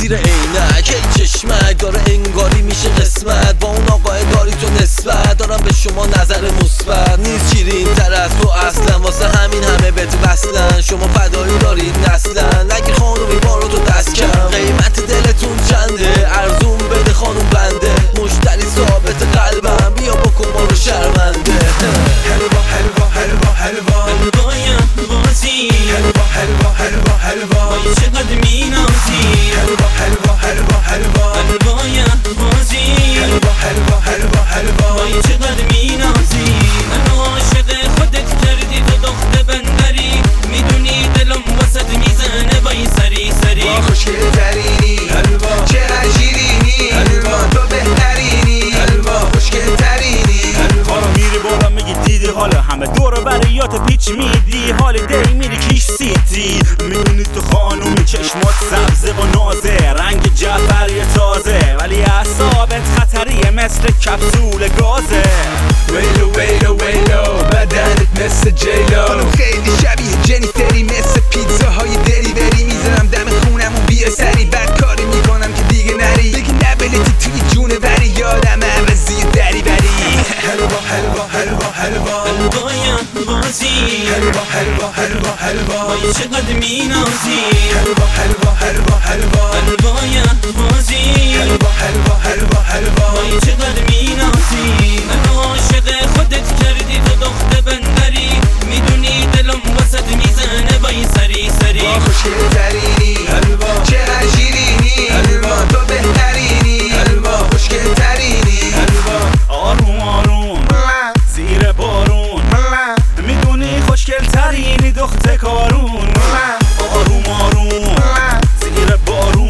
زیر عینک ای چشمک داره انگاری میشه قسمت با اون آقای داری تو نسبت دارم به شما نظر مثبت نیست شیرین تر از تو اصلا واسه همین همه بهت وصلن شما فدایی دارید نسلن اگه خانومی بارو تو دست کم قیمت دلتون چنده ارزون بده خانوم بنده مشتری ثابت قلبم بیا بکن ما رو شرمنده حلوا حلوا حلوا حلوا حلوای بازی حلوا حلوا حلوا حلوا وای چقدر مینازی حلوا حلوا حلوا حلوا حلوای بازی حلوا حلوا حلوا حلوا وای چقدر مینازی منو عاشق خودت کردی تو دخت بندری میدونی دلم واسد میزنه وای سری سری با خوشگل ترینی حلوا چقدر شیرینی حلوا تو بهترینی حلوا خوشگل ترینی حلوا رو میری بالا میگی دیدی حالا همه دور بریات پیچ میدی حال دی میری کیش سیتی میدونی تو خانومی چشمات سبزه و نازه رنگ جعفری تازه ولی اعصابت خطریه مثل کپسول گازه ویلو ویلو ویلو بدنت مثل جیلو خانم خیلی شبیه جنیفری مثل پیتزاهای دلیوری میزنم دم خونم و بیا سری بد کاری میکنم که دیگه نری بگی نبلتی توی جونه وری یادم عوضی دری بری حلوا حلوا حلوا حلوا حلوای بازی حلوا حلوا حلوا حلوا وای چقدر مینازی حلوا حلوا حلوا حلوا حلوای بازی حلوا حلوا حلوا حلوا وای چقدر مینازی منو عاشق خودت کردی تو دخت بندری میدونی دلم واسد میزنه وای سری سری با خوشگل ترینی حلوا چقدر شیرینی حلوا تو بهترینی حلوا خوشگل ترینی حلوا آروم آروم زیر بارون میدونی خوشگل ترینی دخت کارون آروم آروم زیر بارون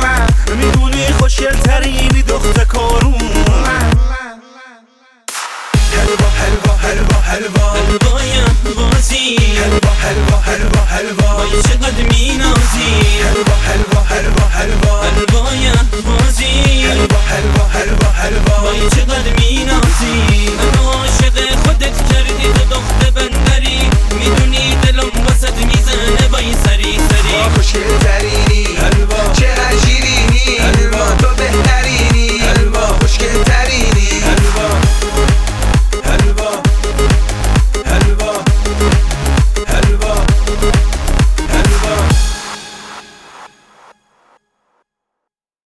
میدونی خوشگل ترینی دخت کارون حلوا حلوا حلوا حلوا حلوای بازی حلوا حلوا حلوا حلوا وای چقدر مینازی حلوا حلوا حلوا حلوا حلوای بازی حلوا حلوا حلوا حلوا وای